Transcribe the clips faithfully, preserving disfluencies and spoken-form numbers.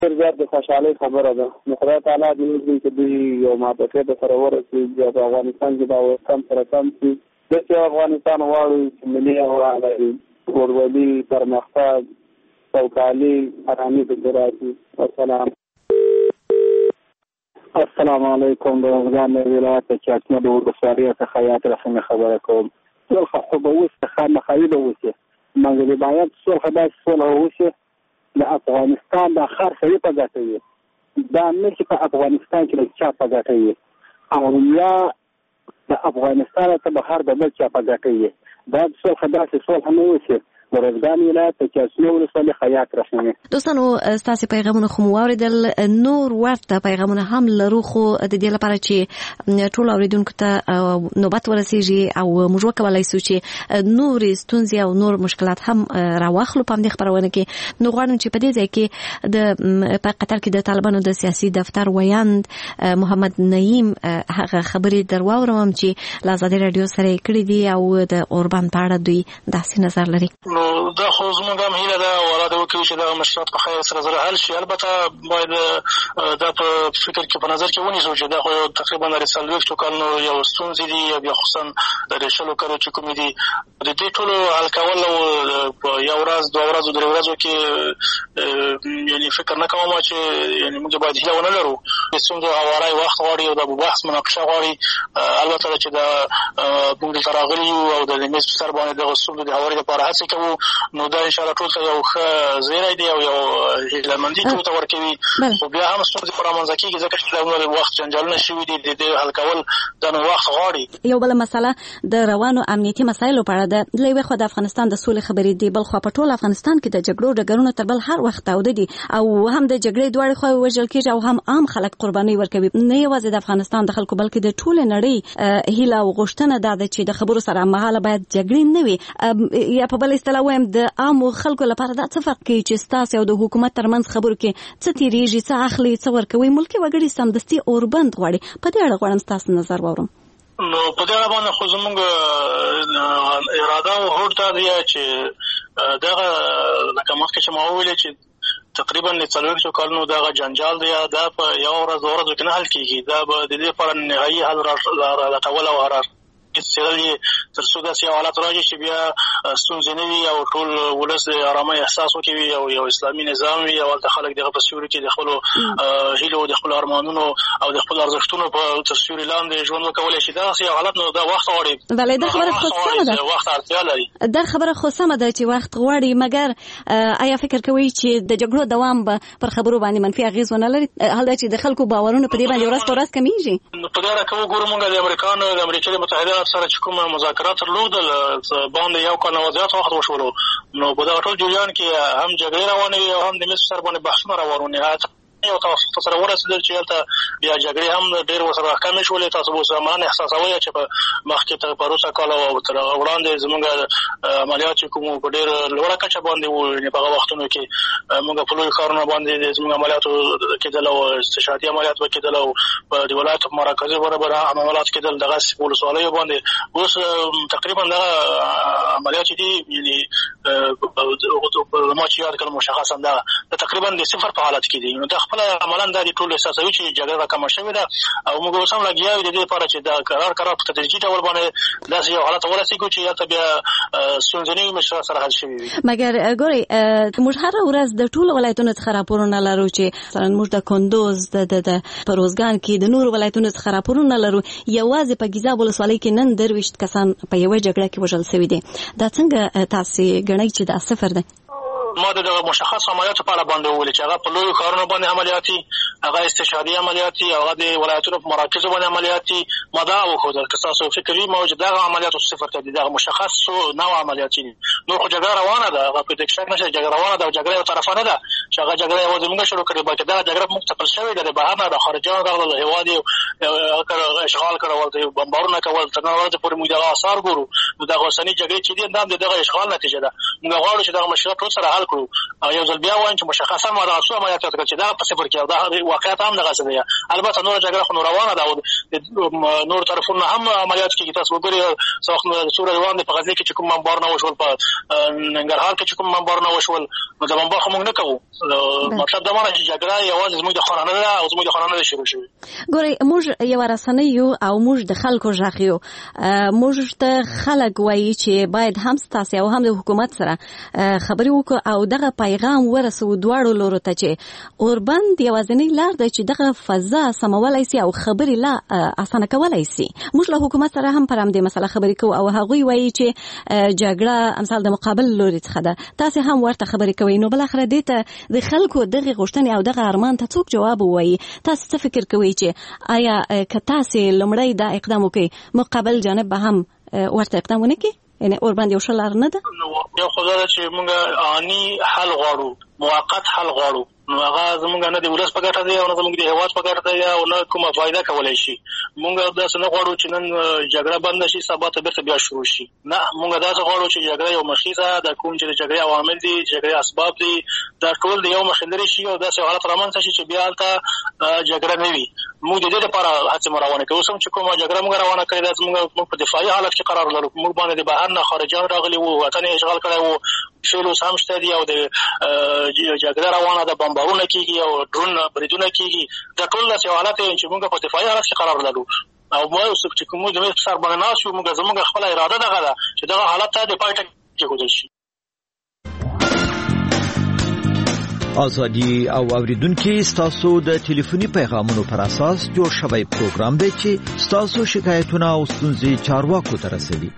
ډېر زیات د خوشحالۍ خبره ده. نو خدای تعالی دې وکړي چې دوی یو موافقې ته سره ورسېږي په افغانستان کې دا کم سره کم شي. داسې افغانستان غواړو چې ملي هوا لري، ورولي، پرمختګ، سوکالي، ارامي پکې راشي. والسلام. السلام علیکم. د افغان ولایت چاکمه د ولسوالۍ څخه یاد رسنه خبره کوم. صلح خو به اوس خامخایي به وشي، مګر باید صلح داسې صلح وشي د افغانستان د خر سړي په ګټه وي، دا نه چې په افغانستان کې د چا په ګټه وي، او یا د افغانستان ته بهر د بل چا په ګټه وي. دا صلح داسې صلح نه وشي. ورزګان ولایت چې اسنو ولسوالۍ خیاط رسنه. دوستانو ستاسو پیغامونه خو واوریدل، نور ورته پیغامونه هم لرو، خو د دې لپاره چې ټول اوریدونکو ته نوبت ورسیږي او موږ وکولای شو چې نور ستونزې او نور مشکلات هم راوخلو په دې خبرونه کې. نو غواړم چې په دې ځای کې د په قطر کې د طالبانو د سیاسي دفتر ویاند محمد نعیم هغه خبرې درواورم چې لازادي رادیو سره کړې دي او د اوربان په اړه دوی داسې نظر لري. دا خو زموږ هم هیله ده ولاده وکړي چې دا مشکلات په خیر سره سره حل شي. البته باید دا په فکر کې په نظر کې ونیسو چې دا خو تقریبا د څلوېښتو کلونو یو ستونزې دي، بیا خصوصا د شلو کلو چې کومې دي د دې ټولو حل کول په یو ورځ دوه ورځو درې ورځو کې یعنی فکر نه کوم چې یعنی موږ باید هیله ونه لرو. د ستونزو هواری وخت غواړي او د بحث مناقشه غواړي. البته چې دا موږ دلته راغلي یو او د میز په سر باندې دغه ستونزو د هواري لپاره هڅې کوو، نو دا ان شاء الله ټول ته یو ښه زیری دی او یو هیلهمندي ټول ته ورکوي. خو بیا هم ستونزې په رامنځته کېږي ځکه چې دا وخت جنجالونه شوي دي، د دې حل کول دا نو وخت غواړي. یو بله مسله د روانو امنیتي مسایلو په اړه ده. له یوې خوا د افغانستان د سولې خبرې دي، بل خوا په ټول افغانستان کې د جګړو ډګرونه تر بل هر وخت تاوده دي او هم د جګړې دواړې خواوې وژل کېږي او هم عام خلک قرباني ورکوي. نه یوازې د افغانستان د خلکو بلکې د ټولې نړۍ هیله او غوښتنه دا ده چې د خبرو سره مهاله باید جګړې نه وي. یا په بل اصطلاح وایم د عامو خلکو لپاره دا څه فرق کوي چې ستاسو او د حکومت ترمنځ خبرو کې څه تیریږي، څه اخلي، څه ورکوي. ملکي وګړي سمدستي اوربند غواړي. په دې اړه غواړم ستاسو نظر واورم. نو په دې اړه باندې خو زموږ اراده او هوډ دا دی چې دغه لکه مخکې چې ما وویلې چې تقریبا د څلوېښتو کلونو دغه جنجال دی دا په یو ورځ دوه ورځو کې نه حل کېږي. دا به د دې لپاره نهایي حل لټول او هر څېړل تر څو داسې یو حالت راشي چې بیا ستونزې نه وي او ټول ولس د ارامۍ احساس وکوي او یو اسلامي نظام وي او هلته خلک دغه په سیوري کې د خپلو هیلو، د خپلو ارمانونو او د خپلو ارزښتونو په تر سیوري لاندې ژوند وکولی شي. داسې یو حالت نو دا وخت غواړي. بلې دا خبره خو سمه ده، وخت اړتیا لري. دا خبره خو سمه ده چې وخت غواړي، مګر آیا فکر کوئ چې د جګړو دوام به پر خبرو باندې منفي اغېز ونه لري؟ حال دا چې د خلکو باورونه په دې باندې ورځ په ورځ کمیږي. په دې اړه که وګورو موږ د امریکانو د امریکا متحده سره چې کوم مذاکرات درلودل باندې یو کال نه زیات وخت وشولو، نو په دغه ټول جریان کې هم جګړې روانې وي او هم د میز سر باندې بحثونه روان وو. نهایت یو توافق سره ورسېدل چې هلته بیا جګړې هم ډېر ورسره کمې شولې. تاسو به اوس عملاً احساسوئ چې په مخکې ته په روسه کال او تر هغه وړاندې زموږ عملیات چې کوم په ډېر لوړه کچه باندې وو، یعنې په هغه وختونو کې موږ په لویو ښارونو باندې زموږ عملیاتو کېدل او استشهادي عملیات به کېدل او په د ولایتو په مراکزو برابر عملیات کېدل. دغسې په ولسوالیو باندې اوس تقریبا دغه عملیات چې دي یعنې ما چې یاد کړم مشخصا دغه تقریبا د صفر په حالت کې دي. نو دا خپله عملاً دا د ټول احساسوي چې جګړه راکمه شوې ده او موږ اوس هم لګیا یو د دې لپاره چې دا قرار قرار په تدریجي ډول باندې داسې یو حالت ورسېږو چې هلته بیا ستونزې نه وي مشکلات سره حل شوي وي. مګر ګورئ موږ هره ورځ د ټولو ولایتونو څخه راپورونه لرو چې مثلا موږ د کندوز د په روزګان کې د نورو ولایتونو څخه راپورونه لرو. یوازې په ګیزاب ولسوالۍ کې نن درویشت کسان په یوه جګړه کې وژل شوي دي. دا څنګه تاسې ګڼئ چې دا صفر دی؟ ما د مشخص عملیاتو په اړه باندې وویل چې هغه په لویو ښارونو باندې عملیاتي، هغه استشهادي عملیاتي، هغه د ولایتونو په مراکزو باندې عملیاتي. ما دا وښودل که ستاسو فکر وي ما وایي چې دغه عملیاتو صفر ته دي، دغه مشخص نوع عملیاتي دي. نور خو جګړه روانه ده، هغه په دې کې شک نشته جګړه روانه ده او جګړه یو طرفه نه ده چې هغه جګړه یوازې موږ شروع کړې، بلکې دغه جګړه موږ ته پیل شوې ده د بهر نه، د خارجیانو راغلل هېواد یې اشغال کړی، ورته بمبارونه کول. تر نن ورځې پورې موږ دغه آثار ګورو. نو دغه اوسني جګړې چې دي دا د دغه اشغال نتیجه ده. موږ غواړو چې دغه مشکلات ټول سره حل کړو. یو ځل بیا وایم چې مشخصا ما دغه څو عملیات وکړل چې دا په صفر کې او دا واقعیت هم دغه څه دی. البته نور جګړه خو روانه ده او نور طرفونه هم عملیات کوي. تاسو وګورئ څو څو روان دي په غزني کې چې کوم منبر نه وشول، په ننګرهار کې چې کوم منبر نه وشول، نو د منبر خو موږ نه کوو. مطلب دا معنی چې جګړه یوازې زموږ د خانانه ده او زموږ د خانانه شروع شوې. ګورئ موږ یو رسنۍ یو او موږ د خلکو غږ یو. موږ ته خلک وایي چې باید هم ستاسو او هم د حکومت سره خبرې وکړو او دغه پیغام ورسو دواړو لورو ته چې اوربند یوازینی لار ده چې دغه فضا سمولای شي او خبرې لا اسانه کولای شي. موږ له حکومت سره هم پر همدې مسله خبرې کوو او هغوی وایي چې جګړه امثال د مقابل لوري څخه ده. تاسو هم ورته خبرې کوئ، نو بل اخر دې ته د خلکو دغه غوښتنې او دغه ارمان ته څوک جواب وایي؟ تاسو څه فکر کوئ چې آیا که تاسو لمړی دا اقدام وکړئ مقابل جانب به هم ورته اقدام ونه کړي؟ یعنی اوربند یو ښه لار نه ده؟ یو خو دا چې موږ آني حل غواړو، موقت حل غواړو، نو هغه زمونږ نه د ولس په ګټه دی او نه زمونږ د هېواد په ګټه دی او نه کومه فایده کولی شي. موږ داسې نه غواړو چې نن جګړه بنده شي سبا ته بېرته بیا شروع شي. نه، موږ داسې غواړو چې جګړه یو مخیزه د کوم چې د جګړې عوامل دي، جګړې اسباب دي، دا ټول د یو مخې لرې شي او داسې حالت رامنځته شي چې بیا هلته جګړه نه وي. موږ د دې لپاره هڅې مو روانې کوو. اوس هم چې کومه جګړه موږ روانه کړې ده، موږ په دفاعي حالت کې قرار لرو. موږ باندې د بهر نه خارجیان راغلي وو، وطن یې اشغال کړی وو، فعل اوس هم شته دي او د جګړه روانه ده، بمبارونه کېږي او ډرون بریدونه کېږي. دا ټول داسې حالت دی چې موږ په دفاعي حالت کې قرار لرو او موږ چې کوم د مې په سر باندې ناست یو، موږ زموږ خپله اراده دغه ده چې دغه حالت ته د پای ټکی کېښودل شي. ازادي او اوریدونکو ستاسو د ټلیفوني پیغامونو پر اساس جوړ شوی پروګرام دی چې ستاسو شکایتونه او ستونزې چارواکو ته رسوي.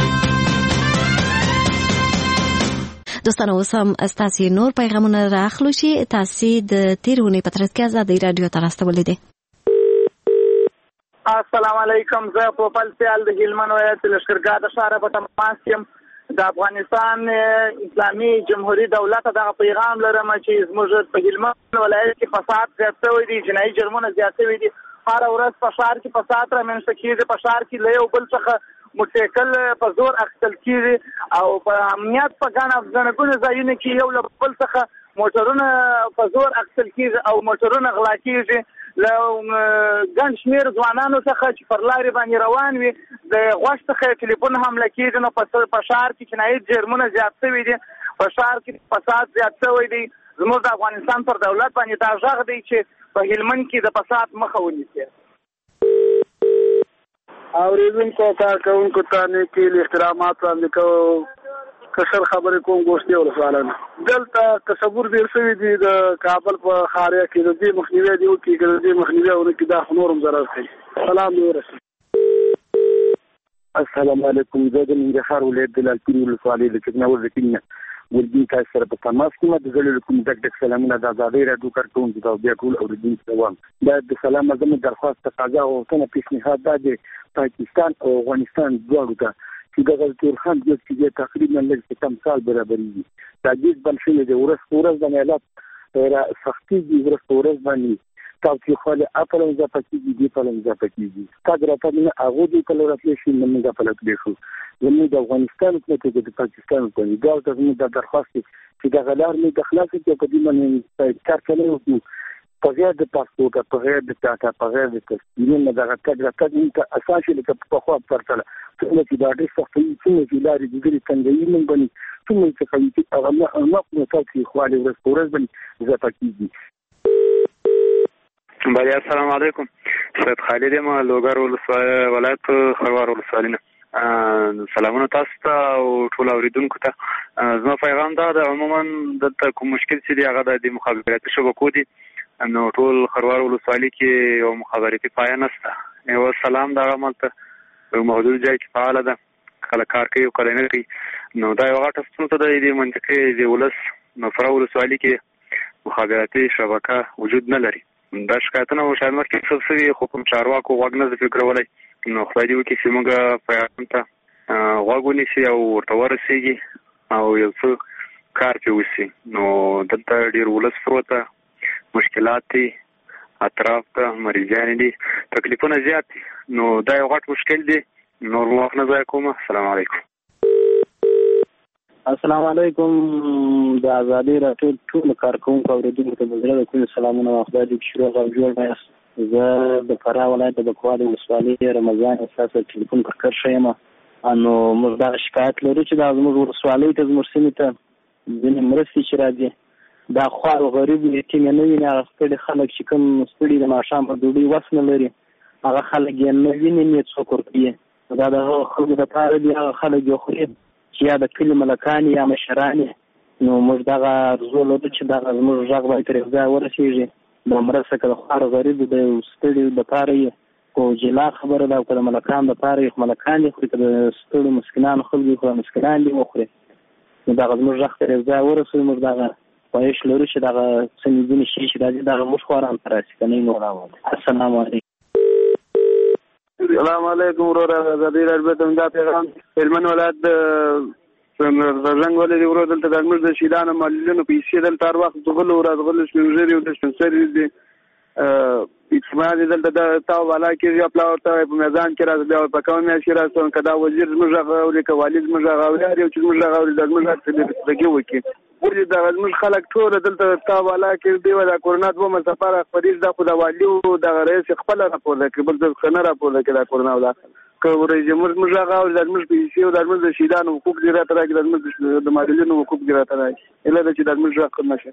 دوستانو اوس هم ستاسو نور پیغامونه راخلو چې تاسو د تیرونی په ترڅ کې ازادي رادیو ته راستولې دي. السلام علیکم، زه په خپل سیال د هلمند ولایت لښکرګاه د ښاره په تماس یم. د افغانستان اسلامي جمهوریت دولت دغه پیغام لرم چې زموږ په هلمند ولایت کې فساد زیات شوی دی، جنایي جرمونه زیات شوي دي. هر ورځ په ښار کې فساد رامنځته کېږي، په ښار کې له یو بل څخه موټرسایکل په زور اخیستل کېږي او په امنیت په ګڼه ګڼه ځایونو کې یو له بل څخه موټرونه په زور اخیستل کېږي او موټرونه غلا کېږي. له ګڼ شمېر ځوانانو څخه چې پر لارې باندې روان وي د غوږ څخه ټلیفون حمله کېږي. نو په ښار کې جنایي جرمونه زیات شوي دي، په ښار کې فساد زیات شوی دی. زموږ د افغانستان پر دولت باندې دا غږ دی چې په هلمند کې د فساد مخه ونیسي. اوریدونکو کارکوونکو ته نیکې احترامات وړاندې کوو. کشر خبرې کوم ګوشتي ولسوالانه دلته تصور ډېر شوي دي د کابل په ښاریه کې د دې مخنیوی دی وکړي، که د دې مخنیوی ونه کړي دا خو نور هم ضرر کوي. سلام دې ورسېږي. السلام علیکم، زه د ننګرهار ولایت د لعلپورې ولسوالۍ د چکناور د کلي نه ګلبین تاسو سره په تماس کې یم. د زړه کوم ډک ډک سلامونه د ازادۍ راډیو کارکوونکو ته بیا ټول اورېدونکو ته وایم. باید د سلام زموږ درخواست تقاضا او غوښتنه پیشنهاد دا دی پاکستان او افغانستان دواړو ته چې دغه تورخان جوړ کړي تقریبا لږ څه کم سال برابرېږي. دا جز بند شوی دی، ورځ په ورځ د مالات سختېږي، ورځ په ورځ باندې تاوتریخوالی اپل هم اضافه کېږي، دې پل هم اضافه کېږي. تګ راتګ نه هغوی دې پله راتلی شي نه موږ پله تلی شو. زموږ د افغانستان حکومت او د پاکستان حکومت دواړو ته زموږ دا درخواست دی چې دغه لار موږ د خلاصې کړو، په دې باندې کار کولی وکړو په غیر د پاسپورټه، په غیر د ټاټا، په غیر د تصویرونو نه دغه تګ راتګ موږ ته اسان شي لکه پخوا په پرتله. څومره چې دا ډېر سخت وي، څومره چې لارې د ډېرې تنګوي موږ باندې، څومره چې قوي چې هغه نه تاوتریخوالی ورځ په ورځ باندې اضافه کېږي. بله السلام علیکم، سید خالد یم، لوګر ولایت خروار ولسوالۍ نه. سلامونه تاسو ته او ټول اوریدونکو ته. زما پیغام دا ده، عموما دلته کوم مشکل چې دی هغه د مخابراتي شبکو دي، نو ټول خروار ولسوالۍ کې یو مخابراتي پایه نشته. یو سلام دغه مالته یو محدود ځای کې فعاله ده، کله کار کوي او کله نه کوي. نو دا یو غټه ستونزه ده د منطقې د ولس نفره ولسوالۍ کې مخابراتي شبکه وجود نه لري. دا شکایتونه مو شاید مخکې څه شوي خو کوم چارواکو غوږ نه دی فکرولی. نو خدای دې وکړي چې موږ پیغام ته غوږ ونیسي او ورته ورسېږي او یو څه کار پرې وشي. نو دلته ډېر ولس پروت ده، مشکلات دي، اطراف ته مریضیانې دي، تکلیفونه زیات دي. نو دا یو غټ مشکل دی. نور مو وخت نه ضایع کوم. السلام علیکم. السلام علیکم. د ازادي راډیو ټول کارکونکو اوریدونکو ته د زړه کوم سلامونه او خدای دې شروع او جوړ وایست. زه د فراه ولایت د بکوال ولسوالۍ رمضان اساسه ټلیفون پر کار شیم. انو موږ دا شکایت لرو چې د زموږ ولسوالۍ ته زموږ سیمې ته ځینې مرستې چې راځي دا خوار او غریب یتیم نه وي، هغه ستړي خلک چې کوم ستړي د ماښام په ډوډۍ وس نه لري هغه خلک یې نه ویني نه څوک ورکوي. دا د هغو خلکو دپاره دي، هغه خلک یې خوري چې یا د کلي ملکان یا مشران. نو موږ دغه ارزو لرو چې دغه زموږ غږ باید تر یو ځای ورسېږي. دا مرسته که د خوار غریب د ستړي دپاره یې خو جلا خبره ده، او که د ملکان دپاره یې خو ملکان دي خوري، که د ستړو مسکینانو خلکو خو مسکینان دي وخوري. نو دغه زموږ غږ تر یو ځای ورسوي. موږ دغه خواهش لرو چې دغه څه ځینې شي چې راځي دغه موږ خواران ته راسي، که نه یې نور راولي. السلام علیکم. السلام علیکم وروره. ازادي راډیو ته دا پیغام هلمند ولایت د زنګ ولې ورو دلته د موږ د شیدانو معلولینو پیسې دلته هر وخت غلو ورځ غلو شنځري او د شنځري دي اجتماع دلته د تاو والا کې خپل ورته په میدان کې راځي او په کومه شي راځي کدا وزیر موږ غوړي ک والد موږ غوړي او چې موږ غوړي د موږ څخه دغه وکی ورته د موږ خلک ټول دلته تاو والا کې دی ولا کورونا دوه مسافر خبرې د خو د والي او د رئیس خپل راپور ده کې بل د خنه راپور ده کې د کورونا ولا کوي جمهور موږ غوړي د موږ پیسې او د موږ د شیدانو حقوق دی راته راځي د موږ د معلولینو حقوق دی راته راځي اله د چې د موږ حق نشه.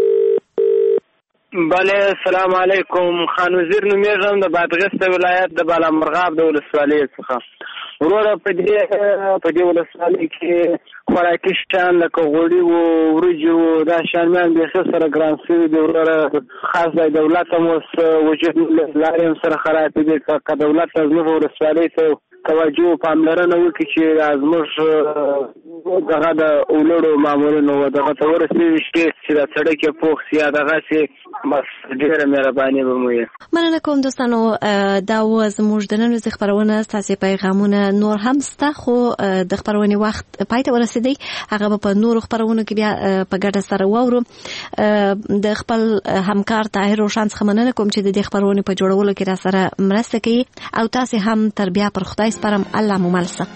بله السلام علیکم. خان وزیر نومیږم د بادغیس ولایت د بالامرغاب د ولسوالۍ څخه. وروره په دې په دې ولسوالۍ کې خوراکي شیان لکه غوړي وو وریجې وو دا شیان مې بیخي سره ګران شوي دي. وروره خاص دی دولت هم اوس وجود لارې هم سره خرابې دي. که دولت زموږ ولسوالۍ ته توجه او پاملرنه وکړي چې زموږ دغه د اولړو مامورینو دغه ته ورسېږي چې دا سړک یې پوخ سي یا دغسې بس ډېره مهرباني به مو وي. مننه کوم دوستانو. دا و زموږ د نن ورځې خپرونه. ستاسې پیغامونه نور هم سته خو د خپرونې وخت پای ته ورسېدی. هغه به په نورو خپرونو کې بیا په ګډه سره واورو. د خپل همکار طاهر روشن څخه مننه کوم چې د دې خپرونې په جوړولو کې را سره مرسته کوي او تاسې هم تر بیا پر خدای سپارم. الله مو مل شه.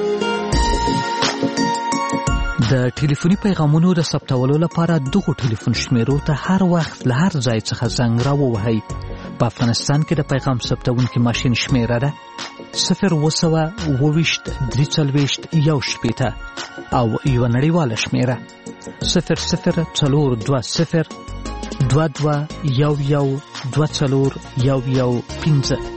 د ټلیفوني پیغامونو د ثبتولو لپاره دغه ټلیفون شمیرو ته هر وخت له هر ځای څخه زنګ راووهئ. په افغانستان کې د پیغام ثبتونکي ماشین شمیره ده صفر اوه سوه اوه ویشت درې څلوېښت یو شپېته او یوه نړیواله شمیره صفر صفر څلور دوه صفر دوه دوه یو یو دوه څلور یو یو پنځه.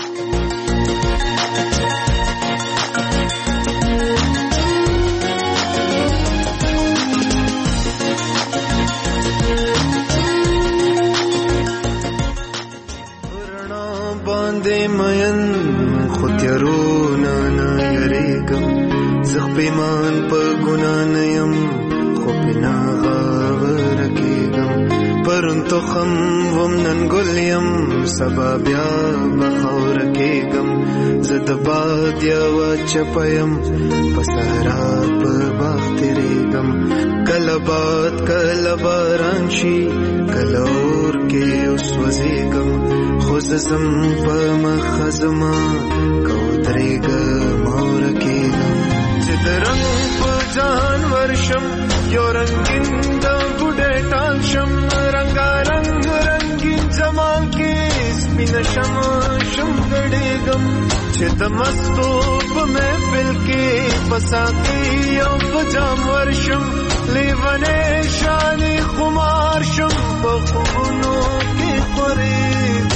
خودیارونا نا یریگم زخ پیمان پا گنا نیم خوبینا غاورکیگم پرون تو خم وم ننگلیم سبا بیا بخورکیگم زد باد یا وچپیم پسهرا پا باختریگم کل باد کل بارانشی کل اور کے اس وزیگم خوززم پا مخزما کودریگا مورکیگا چدرنگ پا جان ورشم یو رنگین دا بوڑے ٹانشم رنگا رنگ رنگین جمال کی سپین شم شم گڑیگم چد مستوب محفل کی پساتی یو پجام ورشم لیونے شانی خمار شم بخونو کی خوریگم.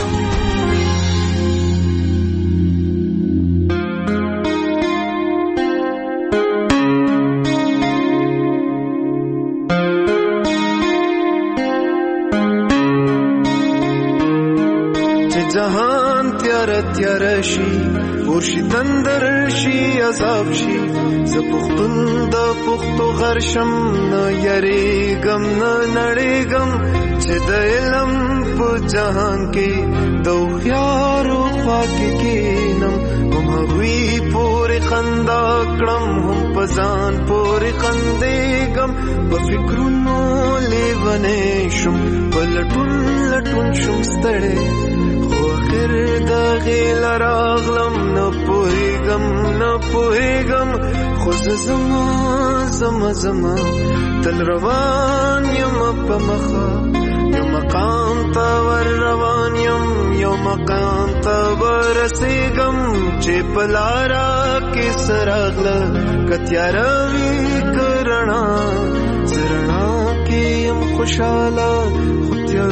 جهان تیار تیار شي ورشي تندر شي عذاب شي ز پختون د پختو غرشم نه یریګم نه نړیګم چې د علم په جهان کې د خيار او پاک کینم هم وی پورې خندا کړم هم پزان پورې خندېګم په فکرونو لیونې شم په لټون لټون شم ستړې اخر د غیل راغلم نه پوهیږم نه پوهیږم خو زما زما زما تل روان یم په مخه یو مقام ته ور روان یم یو مقام ته ورسیږم چې په لاره کې سراغله کتیاره وي کرنا زرنا کې یم خوشاله